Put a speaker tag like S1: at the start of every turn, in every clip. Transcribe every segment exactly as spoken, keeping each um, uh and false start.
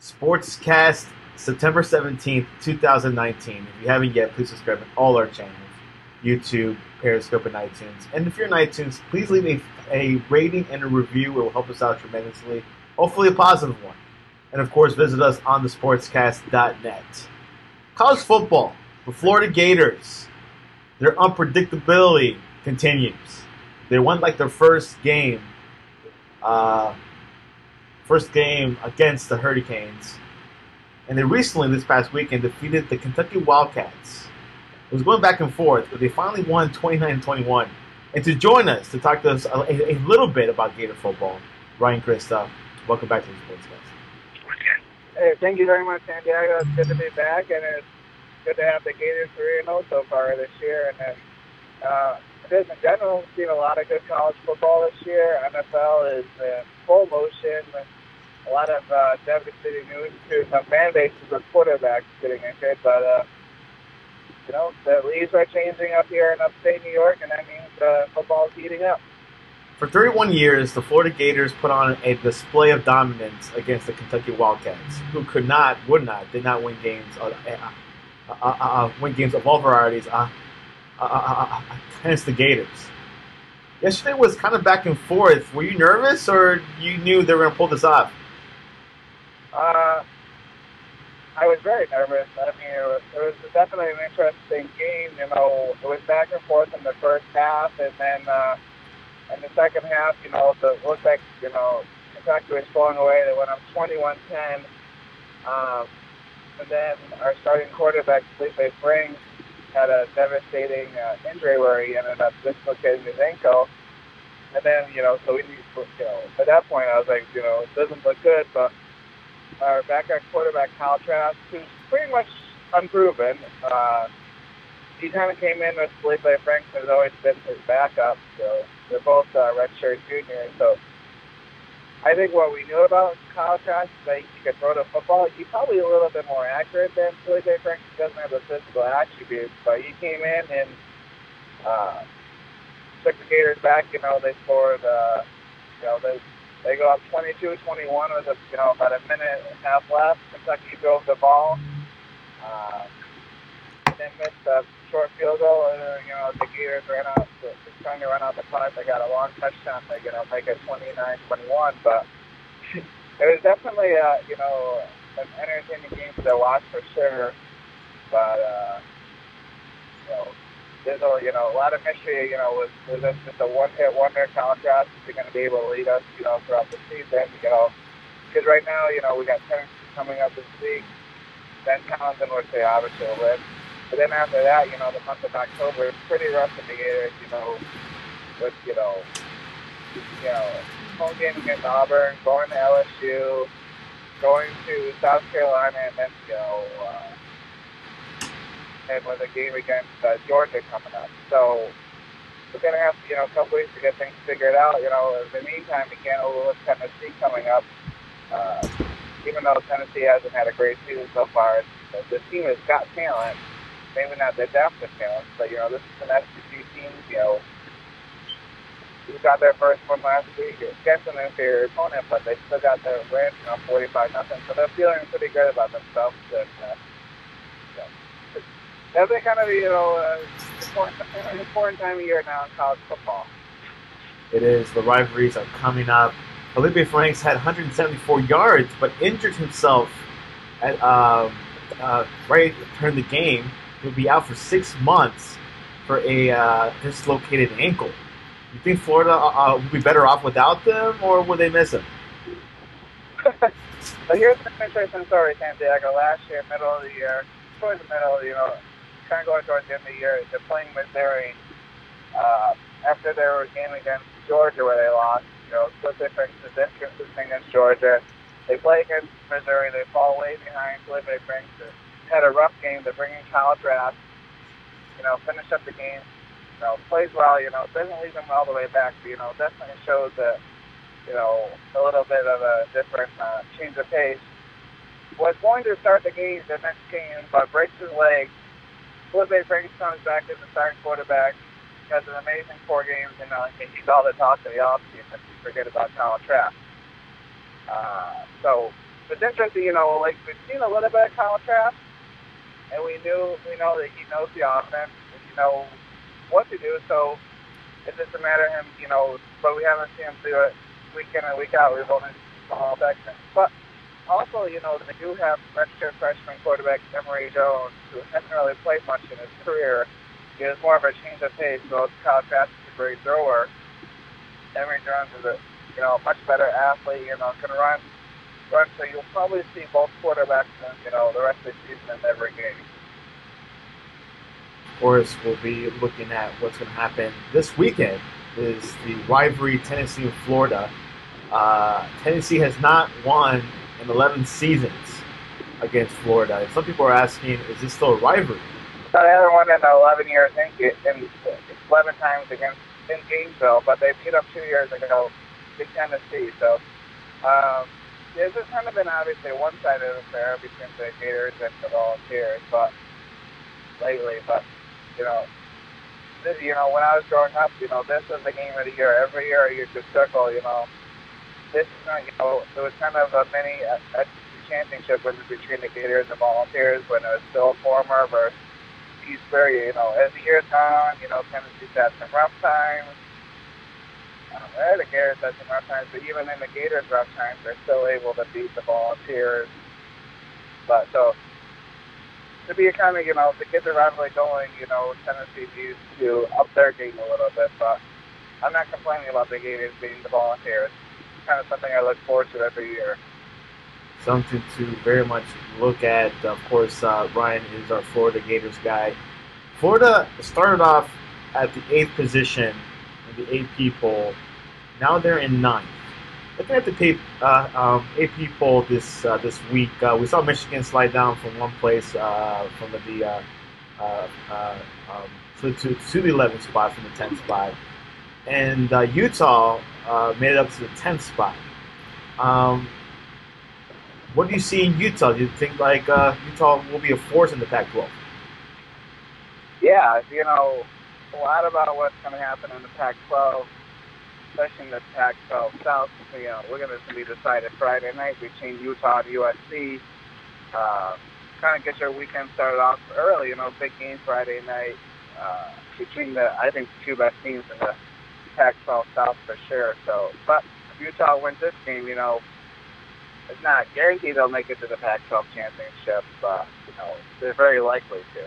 S1: Sportscast, September seventeenth, twenty nineteen. If you haven't yet, please subscribe to all our channels, YouTube, Periscope, and iTunes. And if you're in iTunes, please leave a, a rating and a review. It will help us out tremendously. Hopefully a positive one. And, of course, visit us on the sportscast dot net. College football, the Florida Gators, their unpredictability continues. They won, like, their first game, uh, first game against the Hurricanes. And they recently, this past weekend, defeated the Kentucky Wildcats. It was going back and forth, but they finally won twenty-nine twenty-one. And to join us, to talk to us a, a little bit about Gator football, Ryan Christa. Welcome back to the Sportscast.
S2: Hey, thank you very much, Santiago. It's good to be back, and it's good to have the Gators three and oh so far this year. And then, uh, just in general, we've seen a lot of good college football this year. N F L is in full motion with a lot of uh, devastating news to some fan bases with quarterbacks getting injured, but uh, you know, the leaves are changing up here in upstate New York, and that means uh, football is heating up.
S1: For thirty-one years, the Florida Gators put on a display of dominance against the Kentucky Wildcats, who could not, would not, did not win games, uh, uh, uh, uh, win games of all varieties uh, uh, uh, uh, against the Gators. Yesterday was kind of back and forth. Were you nervous, or you knew they were going to pull this off?
S2: Uh, I was very nervous. I mean, it was, it was definitely an interesting game. You know, it was back and forth in the first half, and then uh, in the second half, you know, it looked like, you know, Kentucky was pulling away. They went up twenty-one ten. Um, and then our starting quarterback, Felipe Franks, had a devastating uh, injury where he ended up dislocating his ankle. And then, you know, so we need, you know, at that point I was like, you know, it doesn't look good, but our backup quarterback, Kyle Trask, who's pretty much unproven. Uh, he kind of came in with Felipe Franks, has always been his backup. So they're both uh, redshirt juniors. So I think what we knew about Kyle Trask is that he could throw the football. He's probably a little bit more accurate than Felipe Franks. He doesn't have the physical attributes, but he came in and uh, took the Gators back. You know, they scored, uh, you know, they They go up twenty-two twenty-one with a, you know, about a minute and a half left. Kentucky drove the ball. Uh, they missed a short field goal. And, you know, the Gators ran out, they're trying to run out the clock. They got a long touchdown. They, you know, make it twenty-nine twenty-one. But it was definitely, uh, you know, an entertaining game to watch for sure. But, uh, you know, there's a, you know, a lot of mystery, you know, was, was this just a one-hit wonder contrast? Is he going to be able to lead us, you know, throughout the season, you know? Because right now, you know, we got Tennessee coming up this week, then Townsend, which they obviously will win. But then after that, you know, the month of October, it's pretty rough in the Gators, you know, with, you know, you know, home game against Auburn, going to L S U, going to South Carolina, and then, you know, uh, and with a game against uh, Georgia coming up. So we're going to have, you know, a couple weeks to get things figured out. You know, in the meantime, we can't overlook Tennessee coming up. Uh, even though Tennessee hasn't had a great season so far, the team has got talent. Maybe not the depth of talent, but, you know, this is an S E C team, you know, who got their first one last week against an inferior opponent, but they still got their win, you know, forty-five nothing. So they're feeling pretty good about themselves. And, uh, That's a kind of, you know, uh, important, an important time of year now in college football.
S1: It is. The rivalries are coming up. Felipe Franks had one hundred seventy-four yards, but injured himself at uh, uh, right during the game. He'll be out for six months for a uh, dislocated ankle. You think Florida uh, would be better off without them, or would they miss him?
S2: But here's an interesting story, Santiago. Last year, middle of the year, towards the middle, you know, kind of going towards the end of the year, they're playing Missouri uh, after their game against Georgia where they lost. You know, split difference is inconsistent against Georgia. They play against Missouri. They fall way behind. Felipe Franks had a rough game. They're bringing Kyle Trask. You know, finish up the game. You know, plays well. You know, doesn't leave them all the way back. But, you know, definitely shows that, you know, a little bit of a different uh, change of pace. Was going to start the game, the next game, but breaks his leg. Felipe Franks comes back as the starting quarterback. He has an amazing four games, and uh, he's all the talk of the offseason. We forget about Kyle Trask. Uh, so it's interesting, you know, like we've seen a little bit of contrast, and we knew, we know that he knows the offense, and you know what to do. So it's just a matter of him, you know, but we haven't seen him do it week in and week out. We've only seen all section. But also, you know, they do have redshirt freshman quarterback Emory Jones, who hasn't really played much in his career. He has more of a change of pace, so Kyle Trask is a great thrower. Emory Jones is a, you know, much better athlete, you know, can run. run. So you'll probably see both quarterbacks in, you know, the rest of the season in every game.
S1: Of course, we'll be looking at what's going to happen this weekend. Is the rivalry Tennessee and Florida. Uh, Tennessee has not won in eleven seasons against Florida. And some people are asking, is this still a rivalry?
S2: So they haven't won in eleven years, in, in eleven times against in Gainesville, but they beat up two years ago in Tennessee. So um, there's just kind of been obviously a one-sided affair between the Gators and the Volunteers, but lately, but you know. This, you know, when I was growing up, you know, this was the game of the year. Every year you could circle, you know, this, you know, it was kind of a mini a, a championship between the Gators and Volunteers when it was still former versus Eastbury. You know, as the years gone on, you know, Tennessee's had some rough times. Um, the Gators had some rough times, but even in the Gators' rough times, they're still able to beat the Volunteers. But so, to be a kind of, you know, to get the rivalry going, you know, Tennessee needs to up their game a little bit. But I'm not complaining about the Gators beating the Volunteers. It's kind of something I look forward to every year.
S1: Something to very much look at. Of course, uh, Ryan is our Florida Gators guy. Florida started off at the eighth position in the A P poll. Now they're in ninth. Looking at the tape, uh, um, A P poll this uh, this week, uh, we saw Michigan slide down from one place uh, from the uh, uh, uh, um, to, to, to the eleventh spot from the tenth spot, and uh, Utah uh, made it up to the tenth spot. Um, what do you see in Utah? Do you think like uh, Utah will be a force in the Pac twelve?
S2: Yeah, you know, a lot about what's going to happen in the Pac twelve. Especially in the Pac twelve South, you know, we're going to be decided Friday night between Utah and U S C. Uh, kind of get your weekend started off early, you know, big game Friday night uh, between the, I think, the two best teams in the Pac twelve South for sure. So, but if Utah wins this game, you know, it's not guaranteed they'll make it to the Pac twelve championship. Uh, you know, they're very likely to.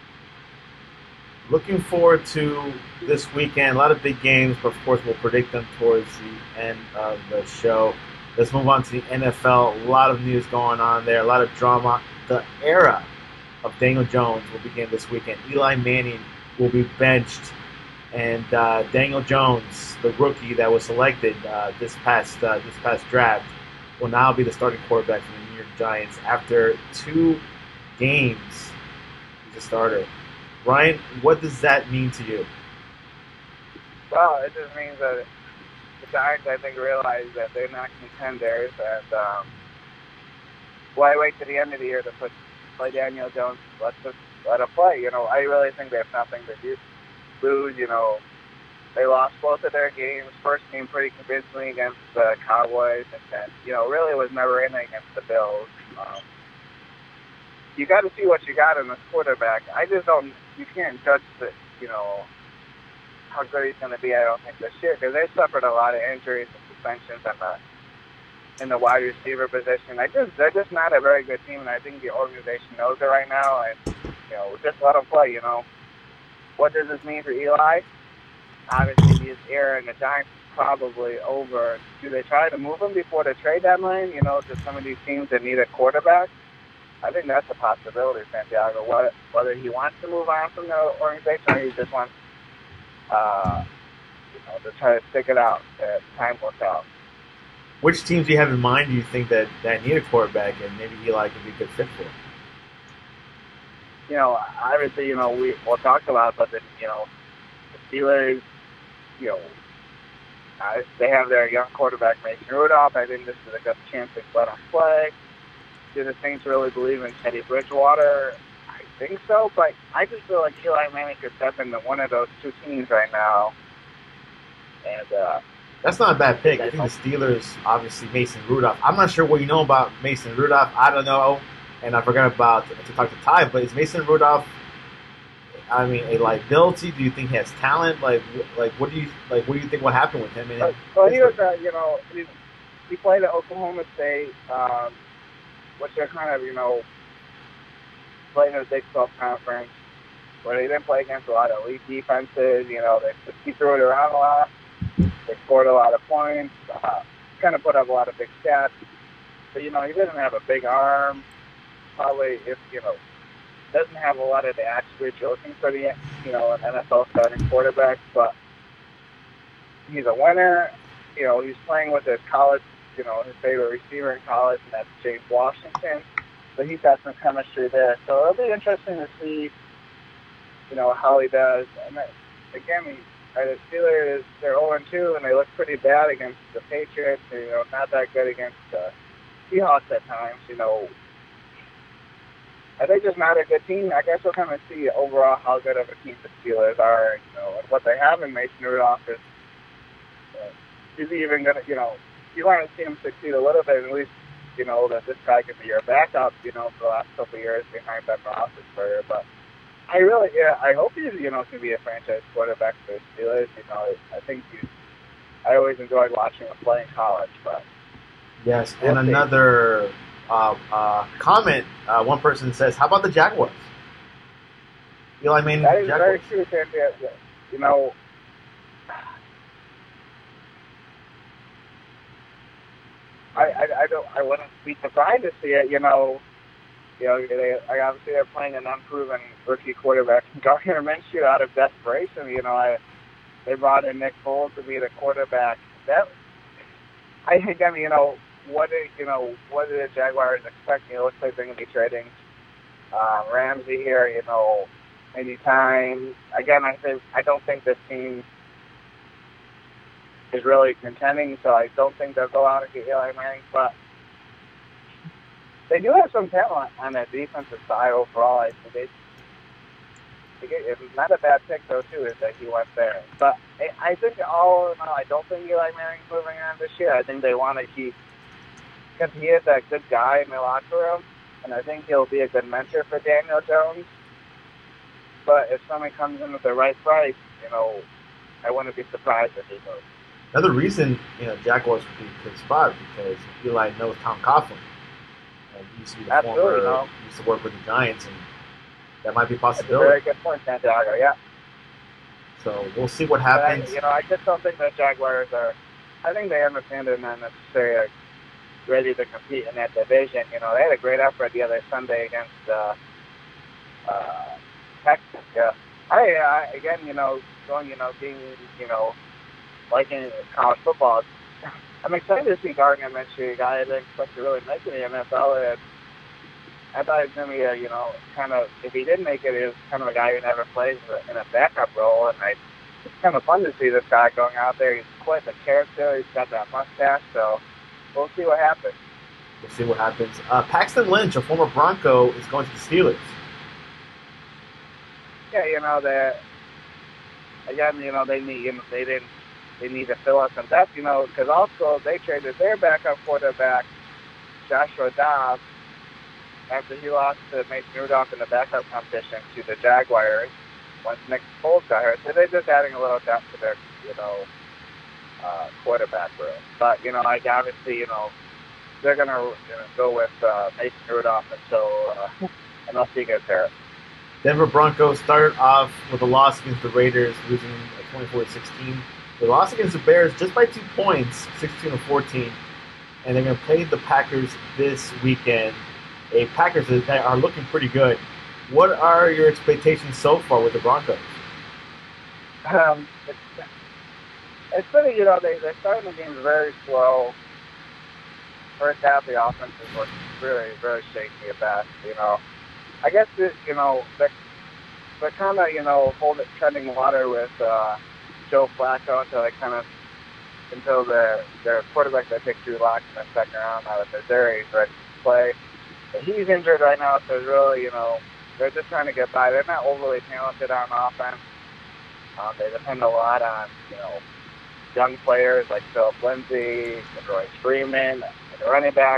S1: Looking forward to this weekend. A lot of big games, but of course we'll predict them towards the end of the show. Let's move on to the N F L. A lot of news going on there. A lot of drama. The era of Daniel Jones will begin this weekend. Eli Manning will be benched, and uh, Daniel Jones, the rookie that was selected uh, this past uh, this past draft, will now be the starting quarterback for the New York Giants after two games. He's a starter. Ryan, what does that mean to you?
S2: Well, it just means that the Giants, I think, realize that they're not contenders, and um, why wait to the end of the year to put play Daniel Jones? Let's just let him play. You know, I really think they have nothing to do, lose. You know, they lost both of their games. First game pretty convincingly against the Cowboys, and then, you know, really it was never in against the Bills. Um, you got to see what you got in this quarterback. I just don't. You can't judge the, you know, how good he's going to be. I don't think this year because they suffered a lot of injuries and suspensions in the in the wide receiver position. I just they're just not a very good team, and I think the organization knows it right now. And you know, just let them play. You know, what does this mean for Eli? Obviously, his era in the Giants is probably over. Do they try to move him before the trade deadline? You know, to some of these teams that need a quarterback. I think that's a possibility, Santiago. Whether he wants to move on from the organization or he just wants, uh, you know, to try to stick it out. Uh, time will tell.
S1: Which teams do you have in mind? Do you think that, that need a quarterback, and maybe Eli could be a good fit for?
S2: You know, obviously, you know, we we'll talk about, but the, you know, the Steelers, you know, uh, they have their young quarterback Mason Rudolph. I think this is a good chance to let him play. Do the Saints really believe in Teddy Bridgewater? I think so, but I just feel like Eli Manning could step into one of those two teams right now and uh,
S1: That's not a bad pick. I think the Steelers, obviously, Mason Rudolph. I'm not sure what you know about Mason Rudolph. I don't know. And I forgot about to talk to Ty, but is Mason Rudolph, I mean, a liability? Do you think he has talent? Like, like what do you like? What do you think will happen with him?
S2: Uh, well, he was, uh, you know, he, he played at Oklahoma State, um, which they're kind of, you know, playing in the Big twelve conference, where they didn't play against a lot of elite defenses. You know, they he threw it around a lot. They scored a lot of points. Uh, kind of put up a lot of big stats. But you know, he doesn't have a big arm. Probably, if you know, doesn't have a lot of the attributes you're looking for the, you know, an N F L starting quarterback. But he's a winner. You know, he's playing with his college, you know, his favorite receiver in college, and that's James Washington. So he's got some chemistry there. So it'll be interesting to see, you know, how he does. And again, he, the Steelers, they're oh and two, and they look pretty bad against the Patriots. And, you know, not that good against the Seahawks at times. You know, are they just not a good team? I guess we'll kind of see overall how good of a team the Steelers are. You know, and what they have in Mason Rudolph is, uh, is he even going to, you know, you want to see him succeed a little bit, at least, you know, that this guy could be your backup, you know, for the last couple of years behind Ben Roethlisberger. But I really, yeah, I hope he's, you know, can be a franchise quarterback for the Steelers. You know, I think he's, I always enjoyed watching him play in college. But
S1: yes, and we'll another uh, uh, comment, uh, one person says, how about the Jaguars? Eli Manning,
S2: that is
S1: Jaguars.
S2: Very true, Cynthia. You know, I, I, I don't, I wouldn't be surprised to see it, you know. You know, they, obviously they're playing an unproven rookie quarterback, Gardner Minshew, out of desperation. You know, I, they brought in Nick Foles to be the quarterback. That, I think, I mean, you know, what did, you know, what did the Jaguars expect? You know, it looks like they're going to be trading uh, Ramsey here, you know, anytime. Again, I think, I don't think this team is really contending, so I don't think they'll go out and get Eli Manning, but they do have some talent on that defensive side overall. I think they, they get, it's not a bad pick, though, too, is that he went there. But I, I think all in all, I don't think Eli Manning's moving on this year. I think they want to keep, because he is that good guy in the locker room, and I think he'll be a good mentor for Daniel Jones. But if somebody comes in with the right price, you know, I wouldn't be surprised if he moves.
S1: Another reason, you know, Jaguars would be a good spot because Eli knows Tom Coughlin. And he used to be the
S2: Absolutely,
S1: former,
S2: no.
S1: used to work with the Giants, and that might be a
S2: That's a
S1: possibility.
S2: very good point, Santiago, yeah.
S1: So we'll see what
S2: But
S1: happens.
S2: I, you know, I just don't think the Jaguars are, I think they understand they're not necessarily ready to compete in that division. You know, they had a great effort the other Sunday against uh, uh, Texas, yeah. I, I, again, you know, going, you know, being, you know, like in college football, I'm excited to see Gardner Minshew, a guy I didn't expect to really make it in the N F L. And I thought he was going to be a, you know, kind of, if he did make it, he was kind of a guy who never plays in a backup role. And I, it's kind of fun to see this guy going out there. He's quite the character. He's got that mustache. So we'll see what happens.
S1: We'll see what happens. Uh, Paxton Lynch, a former Bronco, is going to the Steelers.
S2: Yeah, you know, that, again, you know, they need, you know, they didn't, They need to fill out some depth, you know, because also they traded their backup quarterback, Joshua Dobbs, after he lost to Mason Rudolph in the backup competition to the Jaguars once Nick Foles got hurt. So they're just adding a little depth to their, you know, uh, quarterback room. But, you know, like obviously, you know, they're going to you know, go with uh, Mason Rudolph until, uh, unless he gets hurt.
S1: Denver Broncos started off with a loss against the Raiders, losing twenty-four to sixteen. They lost against the Bears just by two points, sixteen to fourteen, and they're going to play the Packers this weekend. A Packers that are looking pretty good. What are your expectations so far with the Broncos?
S2: Um, it's, it's pretty, you know, they, they're starting the game very slow. First half, the offense is looking really, very shaky at best, you know. I guess, it, you know, they're, they're kind of, you know, holding, treading water with uh, Joe Flacco until they kind of, until their, their quarterback they picked Drew Lock in the second round out of Missouri is ready to play. But he's injured right now, so it's really, you know, they're just trying to get by. They're not overly talented on offense. Um, they depend a lot on, you know, young players like Philip Lindsay, Royce Freeman, the running back.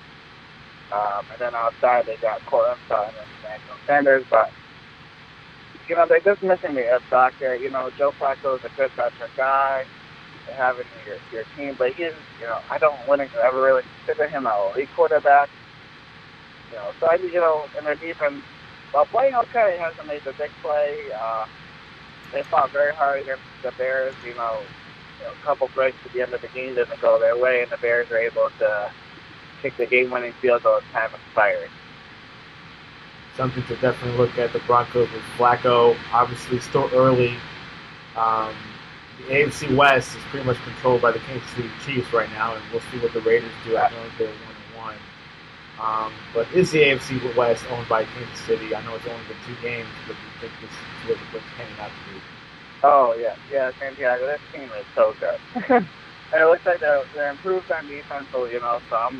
S2: Um, and then outside they got Cortland Sutton and Emmanuel Sanders. But, you know, they're just missing the edge back there. You know, Joe Flacco is a good veteran guy. They have in your, your team. But he's, you know, I don't want to ever really consider him an elite quarterback. You know, so, I, you know, in their defense, while playing okay, he hasn't made the big play. Uh, they fought very hard against the Bears. You know, you know, a couple breaks at the end of the game didn't go their way, and the Bears were able to kick the game-winning field goal as time expired.
S1: Something to definitely look at. The Broncos with Flacco, obviously still early. Um, the A F C West is pretty much controlled by the Kansas City Chiefs right now, and we'll see what the Raiders do. I know they're one and one. Um, but is the A F C West owned by Kansas City? I know it's only been two games, but you think this is what what's panning out to be?
S2: Oh, yeah. Yeah, Santiago, this team is so good. And it looks like they're, they're improved on defense, you know, some.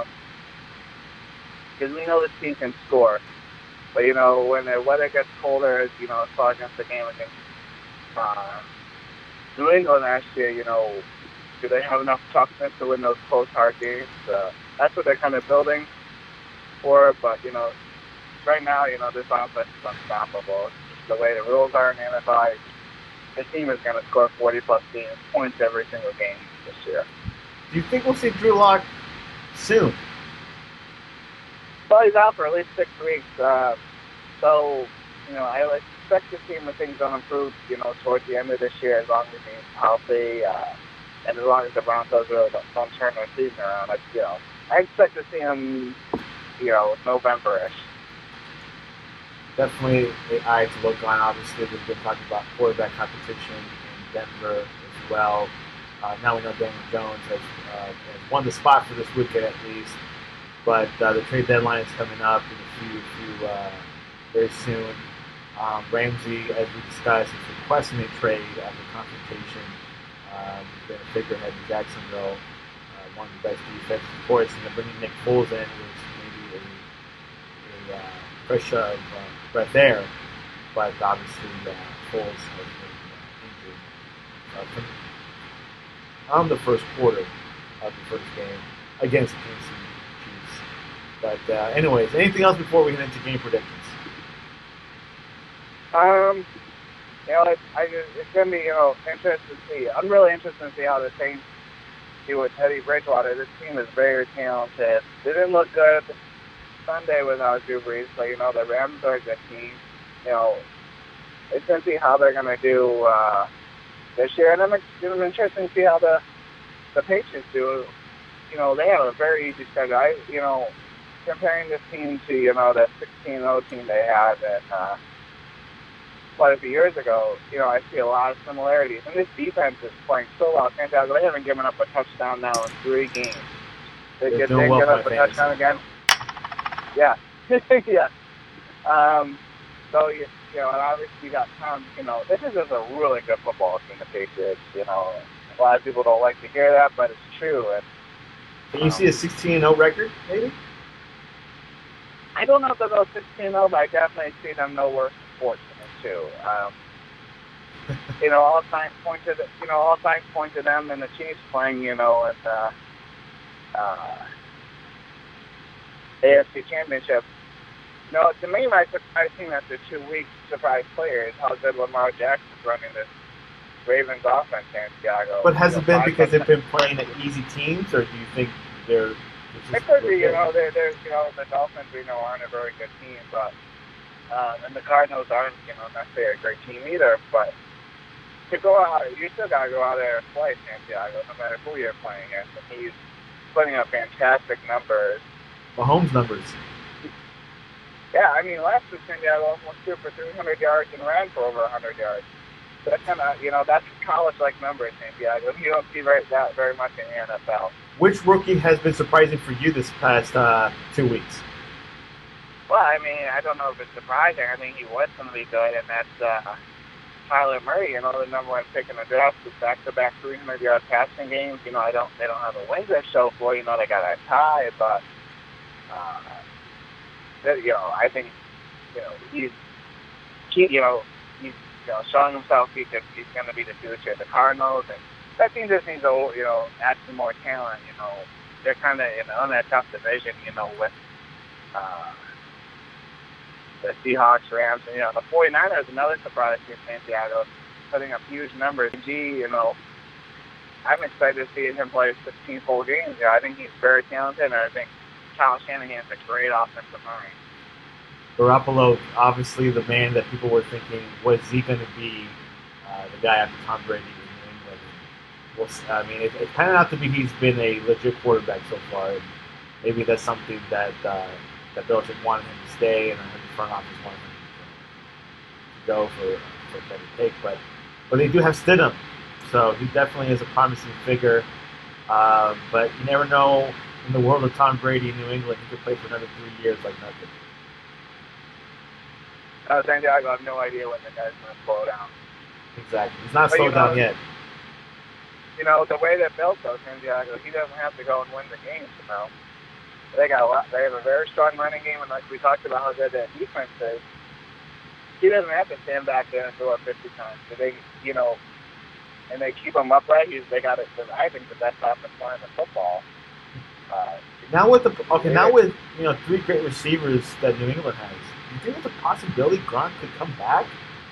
S2: Because um, we know this team can score. But, you know, when the weather gets colder, you know, as far against the game against uh, New England last year, you know, do they have enough toughness to win those close, hard games? Uh, that's what they're kind of building for. But, you know, right now, you know, this offense is unstoppable. Just the way the rules are in the N F L, this team is going to score forty-plus points every single game this year.
S1: Do you think we'll see Drew Lock soon?
S2: Well, he's out for at least six weeks. Uh, so, you know, I expect to see him if things don't improve, you know, towards the end of this year, as long as he's healthy, uh, and as long as the Broncos really don't, don't turn their season around. I, you know, I expect to see him, you know, November-ish.
S1: Definitely an eye to look on. Obviously, we've been talking about quarterback competition in Denver as well. Uh, now we know Daniel Jones has, uh, has won the spot for this weekend at least. But uh, the trade deadline is coming up in a few, few uh, very soon. Um, Ramsey, as we discussed, is requesting a trade after confrontation. Um, he's been a figurehead in Jacksonville, uh, one of the best defensive reports, and they're bringing Nick Foles in was maybe a, a uh, fresh uh, uh, breath air. But obviously, uh, Foles has been uh, injured uh, from, on the first quarter of the first game against the Kansas City. But uh, anyways, anything else before we get into game predictions?
S2: Um, you know, it's, I, it's going to be, you know, interesting to see. I'm really interested to see how the Saints do with Teddy Bridgewater. This team is very talented. They didn't look good Sunday without Drew Brees, but, you know, the Rams are a good team. You know, it's going to see how they're going to do uh, this year. And I'm, I'm interested to see how the, the Patriots do. You know, they have a very easy schedule. I, you know, comparing this team to, you know, the sixteen oh team they had and, uh, quite a few years ago, you know, I see a lot of similarities. And this defense is playing so well. Santiago, they haven't given up a touchdown now in three games. They
S1: They're
S2: get,
S1: doing
S2: they
S1: well
S2: get up
S1: for
S2: a
S1: fantasy.
S2: touchdown again. Yeah. yeah. Um, so, you, you know, and obviously you got Tom, you know, this is just a really good football team, the Patriots. You know, a lot of people don't like to hear that, but it's true. And,
S1: Can you um, see a sixteen and oh record, maybe?
S2: I don't know if they'll go sixteen and oh, but I definitely see them no worse than fourteen and two. Um, you know, all signs point to the, you know, all signs point to them and the Chiefs playing, you know, at the uh, A F C Championship. You know, to me, my surprise team after two weeks, surprise player is how good Lamar Jackson's running this Ravens offense in Santiago.
S1: But has
S2: you
S1: it
S2: know,
S1: been because they've been playing at easy teams, or do you think they're...
S2: It could be, you know, they're, they're, you know, the Dolphins, we know, aren't a very good team, but, uh, and the Cardinals aren't, you know, necessarily a great team either, but to go out, you still got to go out there and play Santiago, no matter who you're playing against, and he's putting up fantastic numbers.
S1: Mahomes numbers.
S2: Yeah, I mean, last year Santiago almost threw for three hundred yards and ran for over one hundred yards. That's kind of, you know, that's college-like number in Santiago. You don't see very, that very much in the N F L.
S1: Which rookie has been surprising for you this past uh, two weeks?
S2: Well, I mean, I don't know if it's surprising. I think he was going to be good, and that's uh, Kyler Murray. You know, the number one pick in the draft with back-to-back three hundred yard passing games. You know, I don't, they don't have a win to show for. You know, they got a tie, but uh, that, you know, I think, you know, he's, he, you know, he's, you know, showing himself he could, he's going to be the future of the Cardinals, and that team just needs to, you know, add some more talent. You know, they're kind of, you know, in that tough division, you know, with uh, the Seahawks, Rams, and, you know, the 49ers, another surprise in Santiago, putting up huge numbers. Gee, you know, I'm excited to see him play sixteen full games. You know, I think he's very talented, and I think Kyle Shanahan's a great offensive mind.
S1: Garoppolo, obviously the man that people were thinking, was he going to be uh, the guy after Tom Brady in New England? Well, I mean, it, it kind of not to be he's been a legit quarterback so far. And maybe that's something that uh, that Belichick wanted him to stay, and the front office wanted him to go for, for a better take. But but they do have Stidham, so he definitely is a promising figure. Uh, but you never know, in the world of Tom Brady in New England, he could play for another three years like nothing.
S2: Uh, Santiago, I have no idea when the guy's going to slow down.
S1: Exactly. He's not
S2: but
S1: slowed
S2: you know,
S1: down yet.
S2: You know, the way that Bill goes, Santiago, he doesn't have to go and win the games, you know. They got a lot. They have a very strong running game, and like we talked about how good that defense is, he doesn't have to stand back there and throw up fifty times. So they, you know, and they keep him upright. He's, they got it. I think the best offensive line in football. Uh,
S1: now with the okay, now with you know three great receivers that New England has, do you think there's a possibility Gronk could come back?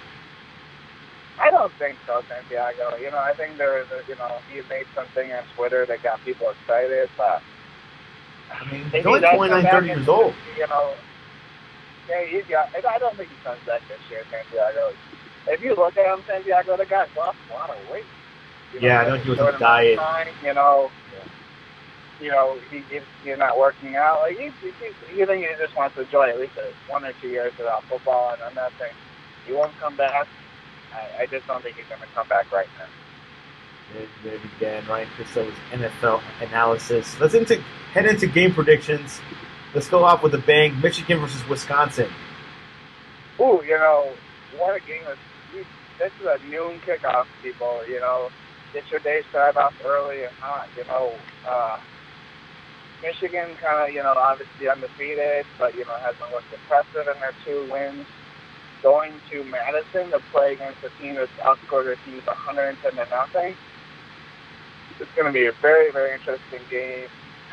S2: I don't think so, Santiago. You know, I think there's, a, you know, he made something on Twitter that got people excited, but
S1: I mean, he's only twenty-nine, thirty years old.
S2: You know, yeah, he's got. I don't think he comes back this year, Santiago. If you look at him, Santiago, the guy's lost a lot of weight. You know,
S1: yeah, I know he was on a diet.
S2: Time, you know,
S1: yeah.
S2: you know, he, he, he's not working out. Like he, he, he, you think he just wants to enjoy at least a, one or two years without football, and I'm not saying he won't come back. I, I just don't think he's going to come back right now.
S1: Maybe again, Ryan Christo's N F L analysis. Let's into, head into game predictions. Let's go off with a bang. Michigan versus Wisconsin.
S2: Ooh, you know, what a game. This is a noon kickoff, people. You know, get your day started off early and hot. You know, uh, Michigan kind of, you know, obviously undefeated, but, you know, hasn't looked impressive in their two wins. Going to Madison to play against a team that's outscored their teams one hundred ten to nothing. It's going to be a very, very interesting game.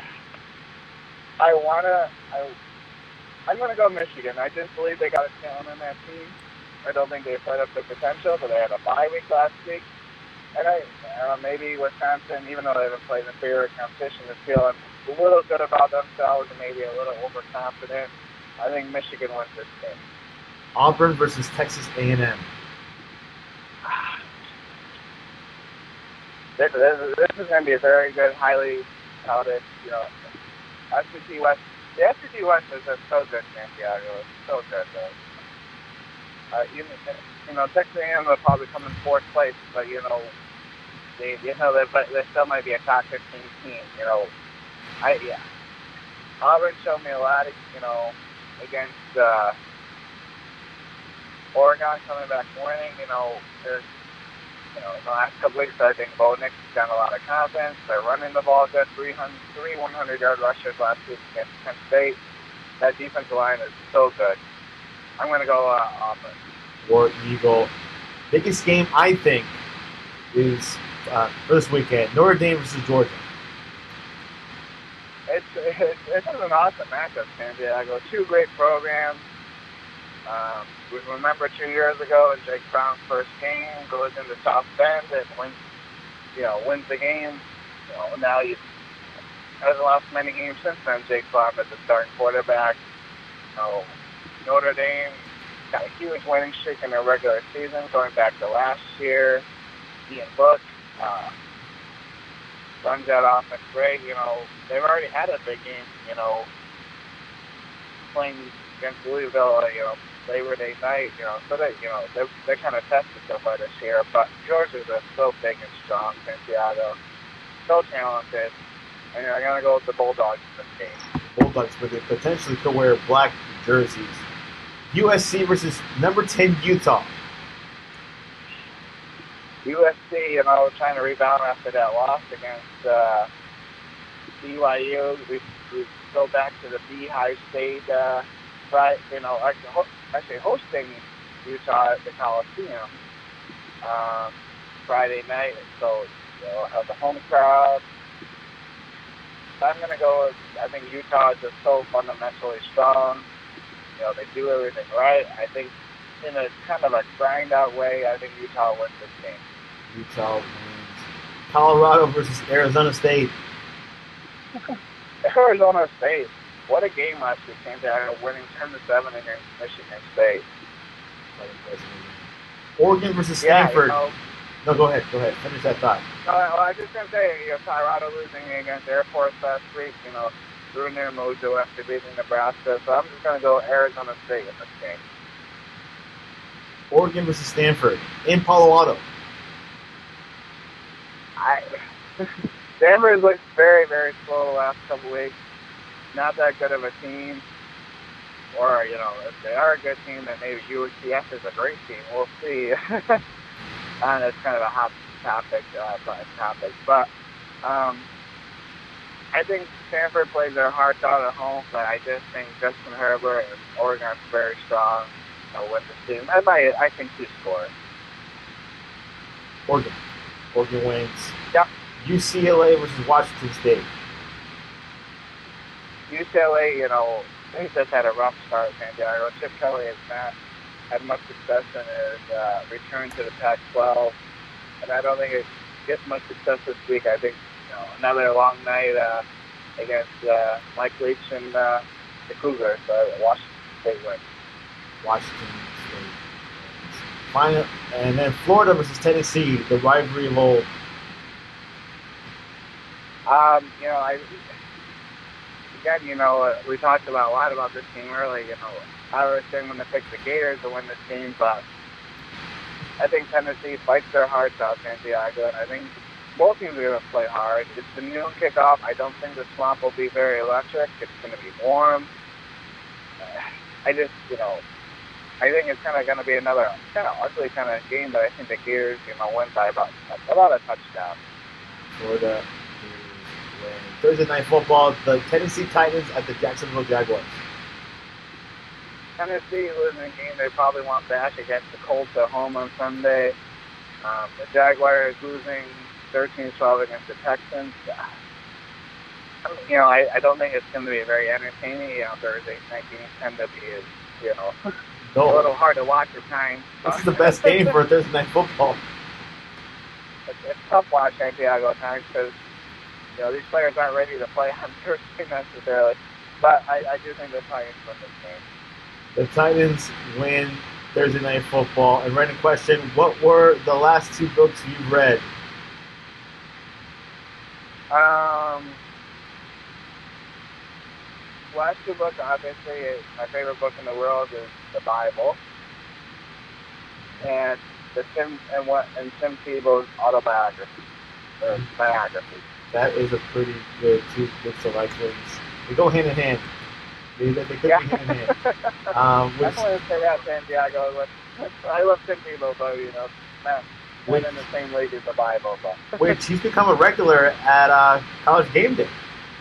S2: I want to, I, I'm going to go Michigan. I just believe they got a talent on that team. I don't think they played up to potential, but they had a bye week last week. And I, uh, maybe Wisconsin, even though they haven't played in fair competition, is feeling a little good about themselves and maybe a little overconfident. I think Michigan wins this game.
S1: Auburn versus Texas A and M.
S2: This, this, this is going to be a very good, highly touted, you know, S E C West. The S E C West is just so good, Santiago. It's so good, though. Uh, you, you know, Texas A and M will probably come in fourth place, but, you know, they, you know, they, but they still might be a top fifteen team, you know. I, yeah. Auburn showed me a lot, of, you know, against, uh, Oregon coming back winning, you know, there's, you know, in the last couple weeks, I think Bo Nix has got a lot of confidence. They're running the ball good, three hundred, three hundred-yard rushers last week against Penn State. That defensive line is so good. I'm going to go uh, Auburn.
S1: War Eagle. Biggest game, I think, is uh, for this weekend, Notre Dame versus Georgia.
S2: It's, it's, it's an awesome matchup, Santiago. Two great programs. Um, we remember two years ago, and Jake Brown's first game goes into South Bend and wins, you know, wins the game. You know, now he hasn't lost many games since then. Jake Brown as the starting quarterback. You know, Notre Dame got a huge winning streak in their regular season, going back to last year. Ian Book uh, runs that offense great. You know, they've already had a big game. You know, playing against Louisville. You know. Labor Day night, you know, so they, you know, they they kind of tested so far this year. But Georgia's are so big and strong, Santiago, so talented, and I'm gonna go with the Bulldogs in this game.
S1: Bulldogs, but they potentially could wear black jerseys. U S C versus number ten Utah.
S2: U S C, you know, trying to rebound after that loss against uh, B Y U. We we go back to the Beehive State. Uh, Right, you know, actually hosting Utah at the Coliseum um, Friday night. So You know, have the home crowd. I'm gonna go with, I think Utah is just so fundamentally strong. You know, they do everything right. I think in a kind of a grind out way, I think Utah wins this game.
S1: Utah wins. Colorado versus Arizona State.
S2: Arizona State. What a game last week. Came down winning ten to seven against Michigan State.
S1: Oregon versus Stanford.
S2: Yeah, you know,
S1: no, go ahead. Go ahead. Finish that thought.
S2: No, well, I was just going to say, you know, Colorado losing against Air Force last week, you know, ruined their mojo after beating Nebraska. So I'm just going to go Arizona State in this game.
S1: Oregon versus Stanford in Palo Alto.
S2: I Stanford looks very, very slow the last couple weeks. Not that good of a team. Or, you know, if they are a good team, then maybe U S C F is a great team. We'll see. And it's kind of a hot topic, uh, topic. But um, I think Stanford plays their hearts out at home, but I just think Justin Herbert and Oregon's very strong uh, with the team. I might, I think two scores.
S1: Oregon. Oregon wins.
S2: Yeah.
S1: U C L A versus Washington State.
S2: U C L A, you know, they just had a rough start, Santiago. Chip Kelly has not had much success in his uh, return to the Pac twelve, and I don't think it gets much success this week. I think, you know, another long night uh, against uh, Mike Leach and uh, the Cougars. So Washington State wins.
S1: Washington State. Final, and then Florida versus Tennessee, the rivalry of old.
S2: Um, you know, I again, you know, uh, we talked about a lot about this team early. You know, I was saying when to pick the Gators to win this game, but I think Tennessee fights their hearts out, Santiago, and I think both teams are going to play hard. It's the noon kickoff. I don't think the Swamp will be very electric. It's going to be warm. Uh, I just, you know, I think it's kind of going to be another kind of ugly kind of game, but I think the Gators, you know, win by about about a touchdown.
S1: Florida win. Thursday Night Football, the Tennessee Titans at the Jacksonville Jaguars.
S2: Tennessee losing a game they probably want back against the Colts at home on Sunday. Um, the Jaguars losing thirteen twelve against the Texans. I mean, you know, I, I don't think it's going to be very entertaining. You know, Thursday night games tend to be, you know, no. a little hard to watch at times.
S1: This is the best game for Thursday Night Football.
S2: It's, it's tough watching Santiago at times because, you know, these players aren't ready to play on Thursday necessarily. But I, I do think the Titans win this game.
S1: The Titans win Thursday Night Football. And random question, what were the last two books you've read?
S2: Um, last two books, obviously, is, my favorite book in the world is the Bible. And the Tim and what and Tim Tebow's autobiography. Or biography.
S1: That is a pretty good two good selections. They go hand in hand. They, they could
S2: yeah.
S1: be hand in hand. Um, which,
S2: I want to say that, Santiago. I love Tim Tebow, but, you know, not, not in the same league as the Bible. But.
S1: Which he's become a regular at uh, College Game Day.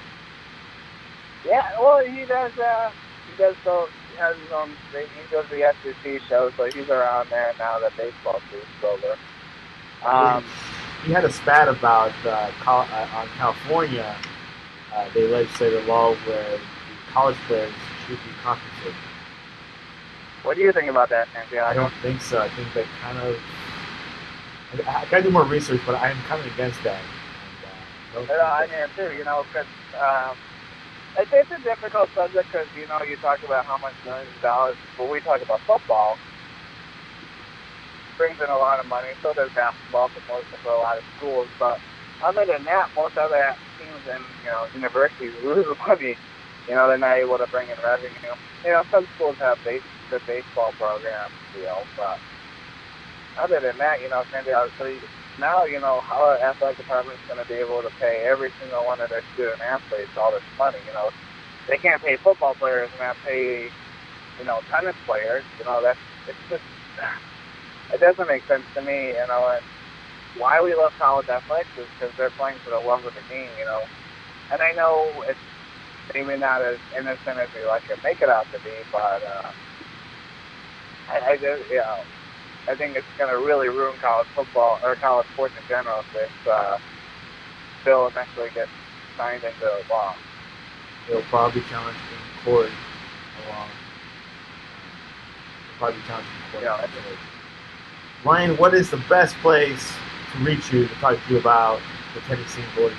S2: Yeah, well, he does. Uh, he does. So he has his own. He does the S E C show, so he's around there now that baseball season's over. Um,
S1: he had a spat about uh, Cal- uh, on California. Uh, they legislated a law where the college players should be compensated.
S2: What do you think about that, Santiago?
S1: I don't think so. I think they kind of. I, I gotta do more research, but I'm kind of against that. And, uh,
S2: I am too. You know, because um, it's, it's a difficult subject because you know you talk about how much millions of dollars. When we talk about football, brings in a lot of money. So does basketball for most for a lot of schools. But other than that, most other teams and you know universities lose money. You know, they're not able to bring in revenue. You know, some schools have base, the baseball program, you know, but other than that, you know, so now, you know, how our athletic department is going to be able to pay every single one of their student athletes all this money, you know. They can't pay football players and not pay, you know, tennis players, you know, that's, it's just, it doesn't make sense to me, you know, and why we love college athletics is because they're playing for the love of the game, you know. And I know it's maybe not as innocent as we like to make it out to be, but uh, I, I just, you know, I think it's going to really ruin college football or college sports in general if this uh, bill eventually gets signed into law.
S1: They'll probably challenge in court along. They'll probably challenge in court.
S2: Yeah,
S1: Ryan, what is the best place to reach you to talk to you about the Tennessee board game?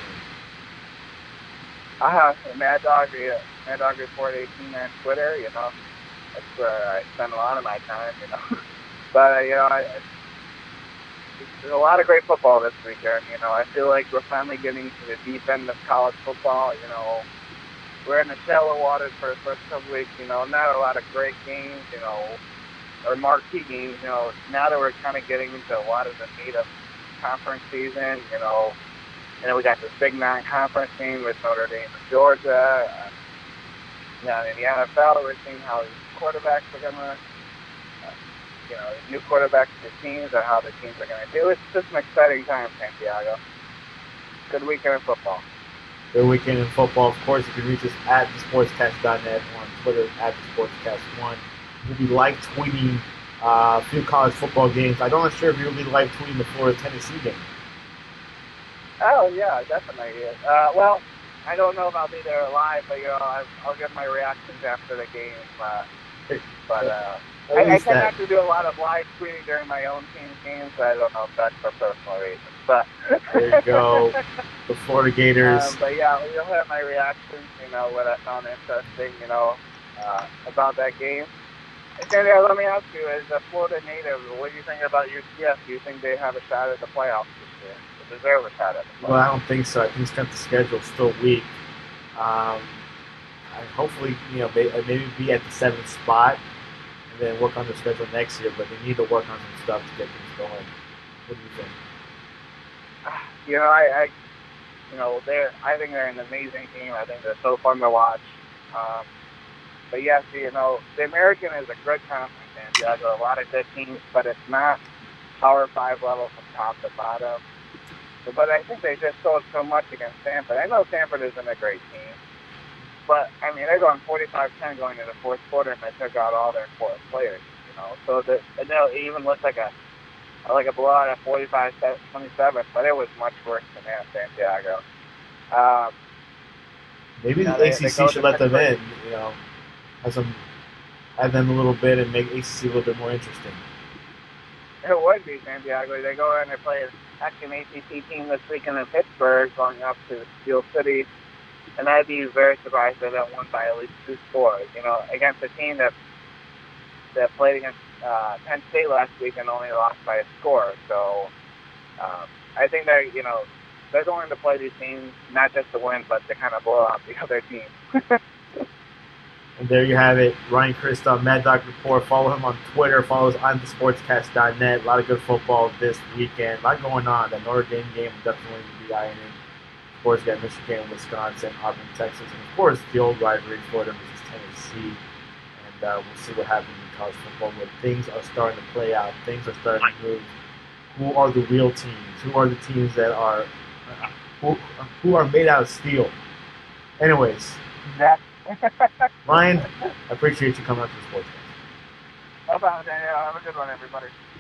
S2: I have Mad Dog, Mad Dog Report eighteen on Twitter. You know, that's where I spend a lot of my time. You know, but uh, you know, I, there's a lot of great football this weekend. You know, I feel like we're finally getting to the deep end of college football. You know, we're in the shallow waters for the first couple weeks. You know, not a lot of great games. You know, or marquee games. You know, now that we're kind of getting into a lot of the meat of conference season. You know. And then we got this Big Nine conference game with Notre Dame and Georgia. Uh, now in the N F L, we're seeing how these quarterbacks are going to, uh, you know, new quarterbacks to teams and how the teams are going to do. It's just an exciting time, Santiago. Good weekend in football.
S1: Good weekend in football. Of course, you can reach us at the sportscast dot net on Twitter at the sportscast one. We'll be live tweeting uh, a few college football games. I'm not sure if you'll be live tweeting the Florida Tennessee game.
S2: Oh, yeah, definitely. Uh, well, I don't know if I'll be there live, but, you know, I, I'll give my reactions after the game. Uh, but uh, I, I tend not to do a lot of live tweeting during my own team's games, so I don't know if that's for personal reasons. But
S1: there you go. The Florida Gators.
S2: Uh, but, yeah, you'll have my reactions, you know, what I found interesting, you know, uh, about that game. And, Sandy, let me ask you, as a Florida native, what do you think about U C F? Do you think they have a shot at the playoffs this year? Deserve a shot at the playoffs?
S1: Well, I don't think so. I think strength of schedule is still weak. Um, and hopefully, you know, maybe be at the seventh spot and then work on the schedule next year. But they need to work on some stuff to get things going. What do you think?
S2: You know, I, I you know, they're. I think they're an amazing team. I think they're so fun to watch. Um, but yes, you know, the American is a good conference, and there's a lot of good teams, but it's not Power Five level from top to bottom. But I think they just showed so much against Stanford. I know Stanford isn't a great team, but, I mean, they're going forty-five ten going into the fourth quarter, and they took out all their core players, you know. So the, you know, it even looked like a like a blowout at forty-five twenty-seven, but it was much worse than that, Santiago. Um,
S1: Maybe the
S2: know,
S1: A C C should let them in, you know, have, some, have them a little bit and make A C C a little bit more interesting.
S2: It would be, Santiago. They go in and they play actually an A C C team this weekend in Pittsburgh, going up to Steel City, and I'd be very surprised if that won by at least two scores. You know, against a team that that played against uh, Penn State last week and only lost by a score. So um, I think they're, you know, they're going to play these teams not just to win, but to kind of blow out the other team.
S1: And there you have it. Ryan Christoph, Mad Dog Report. Follow him on Twitter. Follow us on the sportscast dot net. A lot of good football this weekend. A lot going on. The Notre Dame game will definitely be eyeing in. Of course, we got Michigan, Wisconsin, Auburn, Texas, and of course, the old rivalry, Florida versus Tennessee. And uh, we'll see what happens in college football where things are starting to play out. Things are starting to move. Who are the real teams? Who are the teams that are who, who are made out of steel? Anyways.
S2: Exactly.
S1: Ryan, I appreciate you coming out to the sports.
S2: No problem, Daniel. Have a good one, everybody.